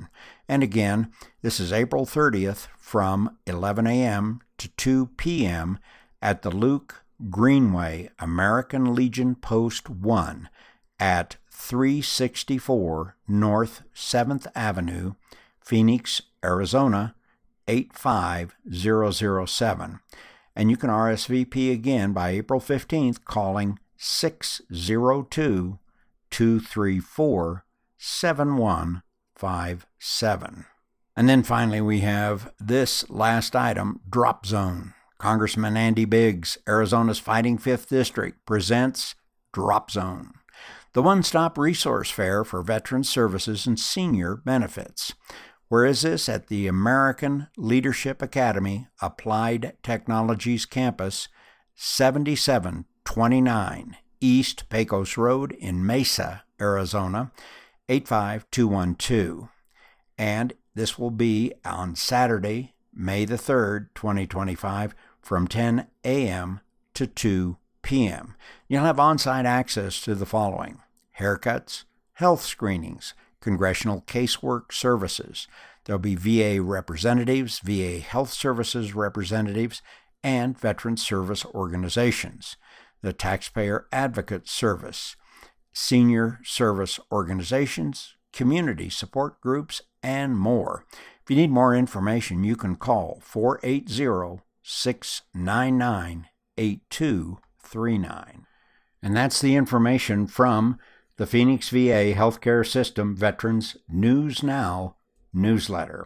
And again, this is April thirtieth from eleven a.m. to two p.m. at the Luke Greenway, American Legion Post one at three sixty-four North seventh Avenue, Phoenix, Arizona, eight five zero zero seven. And you can R S V P again by April fifteenth calling six zero two, two three four, seven one five seven. And then finally we have this last item, Drop Zone. Congressman Andy Biggs, Arizona's Fighting fifth District, presents Drop Zone, the one-stop resource fair for veteran services and senior benefits. Where is this? At the American Leadership Academy Applied Technologies Campus, seventy-seven twenty-nine East Pecos Road in Mesa, Arizona, eight five two one two. And this will be on Saturday, May the third, twenty twenty-five, from ten a.m. to two p.m. You'll have on-site access to the following: haircuts, health screenings, congressional casework services. There'll be V A representatives, V A health services representatives, and veteran service organizations, the Taxpayer Advocate Service, senior service organizations, community support groups, and more. If you need more information, you can call four eight zero, six nine nine, eight two three nine. And that's the information from the Phoenix V A Healthcare System Veterans News Now newsletter.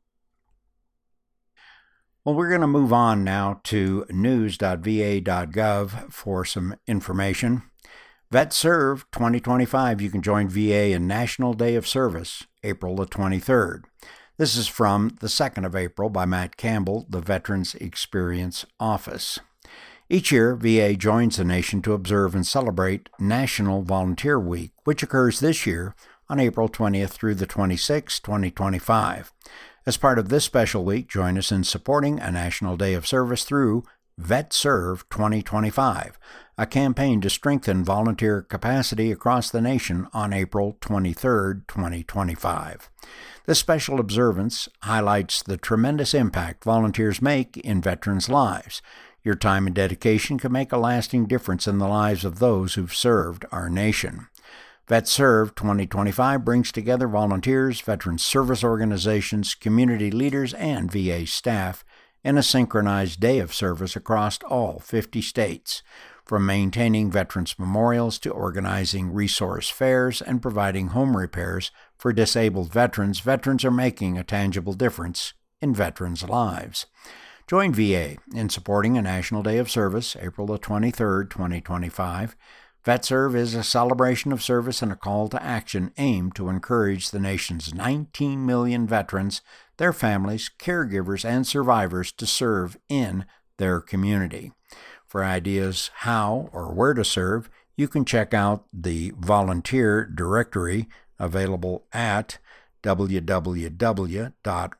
Well, we're going to move on now to news dot v a dot gov for some information. VetServe twenty twenty-five, you can join V A in National Day of Service, April the twenty-third. This is from the second of April by Matt Campbell, the Veterans Experience Office. Each year, V A joins the nation to observe and celebrate National Volunteer Week, which occurs this year on April twentieth through the twenty-sixth, twenty twenty-five. As part of this special week, join us in supporting a National Day of Service through VetServe twenty twenty-five, a campaign to strengthen volunteer capacity across the nation on April twenty-third, twenty twenty-five. This special observance highlights the tremendous impact volunteers make in veterans' lives. Your time and dedication can make a lasting difference in the lives of those who've served our nation. VetServe twenty twenty-five brings together volunteers, veteran service organizations, community leaders, and V A staff in a synchronized day of service across all fifty states. From maintaining veterans' memorials to organizing resource fairs and providing home repairs for disabled veterans, veterans are making a tangible difference in veterans' lives. Join V A in supporting a National Day of Service, April the twenty-third, twenty twenty-five. VetServe is a celebration of service and a call to action aimed to encourage the nation's nineteen million veterans, their families, caregivers, and survivors to serve in their community. For ideas how or where to serve, you can check out the volunteer directory available at w w w dot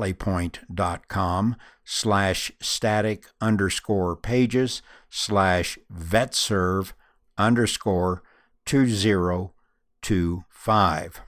rallypoint.com slash static underscore pages slash vetserve underscore two zero two five.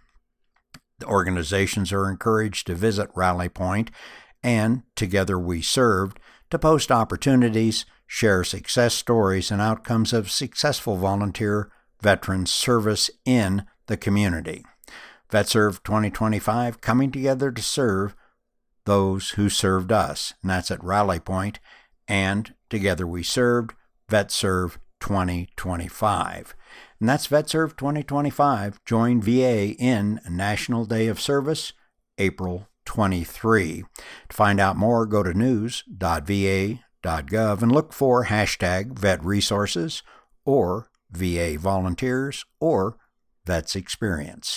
The organizations are encouraged to visit Rally Point and Together We Served to post opportunities, share success stories, and outcomes of successful volunteer veteran service in the community. VetServe twenty twenty-five, coming together to serve those who served us, and that's at Rally Point and Together We Served, VetServe twenty twenty-five. And that's VetServe twenty twenty-five. Join V A in National Day of Service, April twenty-third. To find out more, go to news dot v a dot gov and look for hashtag Vet Resources or V A Volunteers or Vets Experience.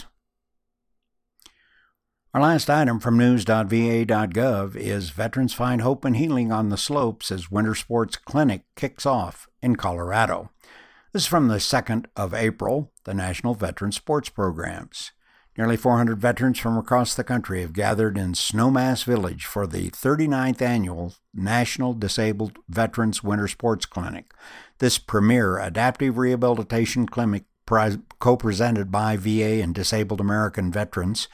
Our last item from news dot v a dot gov is Veterans Find Hope and Healing on the Slopes as Winter Sports Clinic kicks off in Colorado. This is from the second of April, the National Veteran Sports Programs. Nearly four hundred veterans from across the country have gathered in Snowmass Village for the thirty-ninth Annual National Disabled Veterans Winter Sports Clinic. This premier adaptive rehabilitation clinic co-presented by V A and disabled American veterans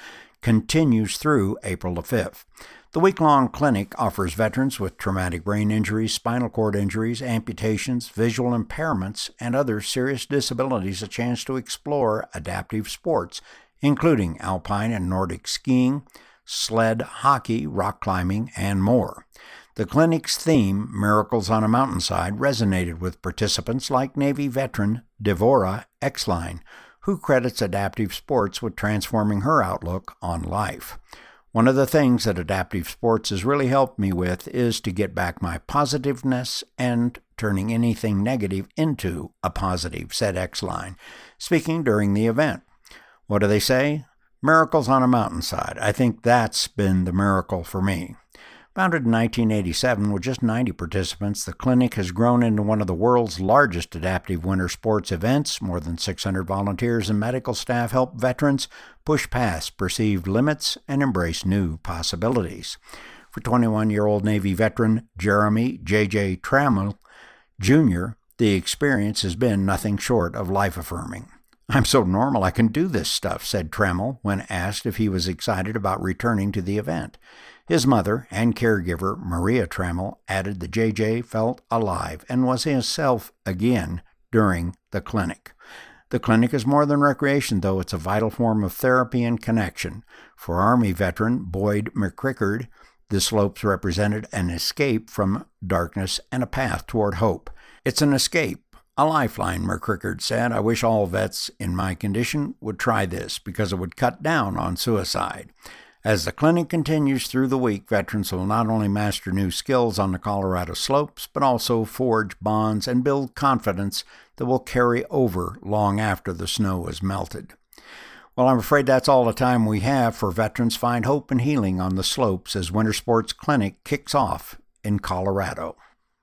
continues through April the fifth. The week-long clinic offers veterans with traumatic brain injuries, spinal cord injuries, amputations, visual impairments, and other serious disabilities a chance to explore adaptive sports, including alpine and Nordic skiing, sled hockey, rock climbing, and more. The clinic's theme, Miracles on a Mountainside, resonated with participants like Navy veteran Devora Exline, who credits adaptive sports with transforming her outlook on life. One of the things that adaptive sports has really helped me with is to get back my positiveness and turning anything negative into a positive, said Exline, speaking during the event. What do they say? Miracles on a mountainside. I think that's been the miracle for me. Founded in nineteen eighty-seven with just ninety participants, the clinic has grown into one of the world's largest adaptive winter sports events. More than six hundred volunteers and medical staff help veterans push past perceived limits and embrace new possibilities. For twenty-one-year-old Navy veteran Jeremy J J Trammell, Junior, the experience has been nothing short of life-affirming. I'm so normal I can do this stuff, said Trammell when asked if he was excited about returning to the event. His mother and caregiver, Maria Trammell, added that J J felt alive and was himself again during the clinic. The clinic is more than recreation, though. It's a vital form of therapy and connection. For Army veteran Boyd McCrickard, the slopes represented an escape from darkness and a path toward hope. It's an escape, a lifeline, McCrickard said. I wish all vets in my condition would try this because it would cut down on suicide. As the clinic continues through the week, veterans will not only master new skills on the Colorado slopes, but also forge bonds and build confidence that will carry over long after the snow is melted. Well, I'm afraid that's all the time we have for Veterans Find Hope and Healing on the Slopes as Winter Sports Clinic kicks off in Colorado.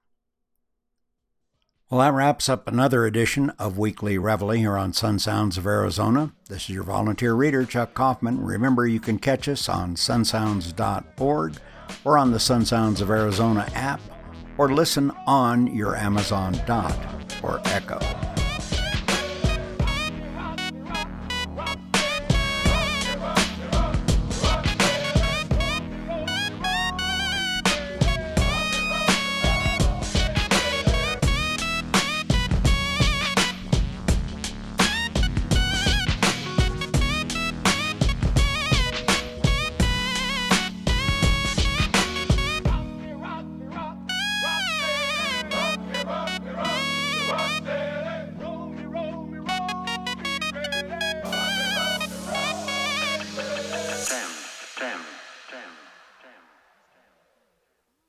Well, that wraps up another edition of Weekly Reveille here on Sun Sounds of Arizona. This is your volunteer reader, Chuck Kaufman. Remember, you can catch us on sun sounds dot org or on the Sun Sounds of Arizona app, or listen on your Amazon Dot or Echo.